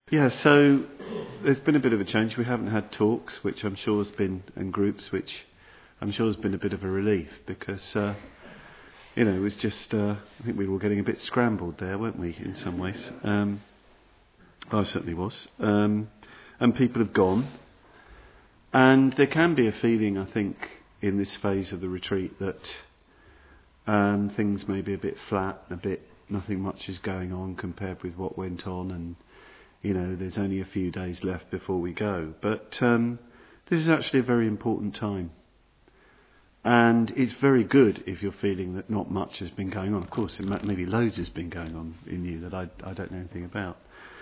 Yeah, so there's been a bit of a change. We haven't had talks, which I'm sure has been, and groups, which I'm sure has been a bit of a relief because, it was just, I think we were all getting a bit scrambled there, weren't we, in some ways? I certainly was. And people have gone. And there can be a feeling, I think, in this phase of the retreat that things may be a bit flat, nothing much is going on compared with what went on, and there's only a few days left before we go. But this is actually a very important time. And it's very good if you're feeling that not much has been going on. Of course, maybe loads has been going on in you that I don't know anything about.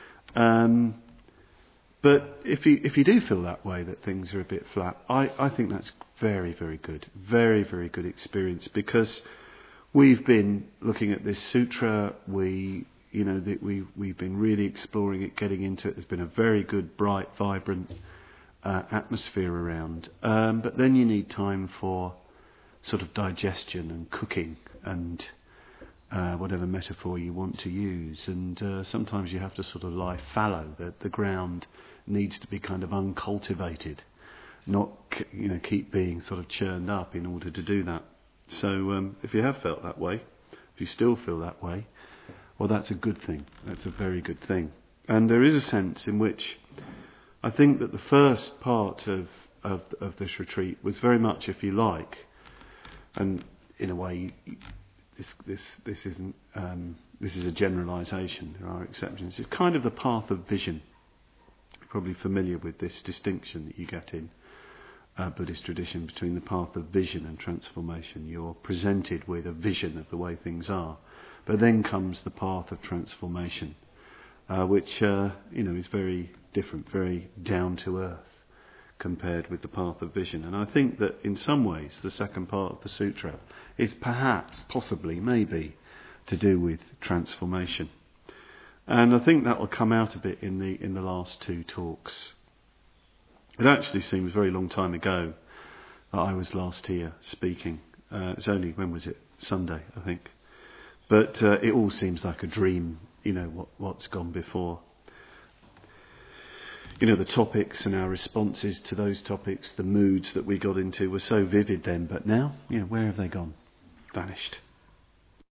But if you do feel that way, that things are a bit flat, I think that's very, very good. Very, very good experience, because we've been looking at this sutra. We've been really exploring it, getting into it. There's been a very good, bright, vibrant atmosphere around. But then you need time for sort of digestion and cooking and whatever metaphor you want to use. And sometimes you have to sort of lie fallow. The ground needs to be kind of uncultivated, not keep being sort of churned up in order to do that. So if you have felt that way, if you still feel that way, well, that's a good thing. That's a very good thing. And there is a sense in which I think that the first part of this retreat was very much, if you like, and in a way, this isn't this is a generalisation. There are exceptions. It's kind of the path of vision. You're probably familiar with this distinction that you get in Buddhist tradition between the path of vision and transformation. You're presented with a vision of the way things are, but then comes the path of transformation, which is very different, very down to earth compared with the path of vision. And I think that in some ways the second part of the sutra is perhaps, possibly, maybe to do with transformation. And I think that will come out a bit in the last two talks. It actually seems a very long time ago that I was last here speaking. It's only, when was it? Sunday, I think. But it all seems like a dream, what's gone before. The topics and our responses to those topics, the moods that we got into were so vivid then, but now, where have they gone? Vanished.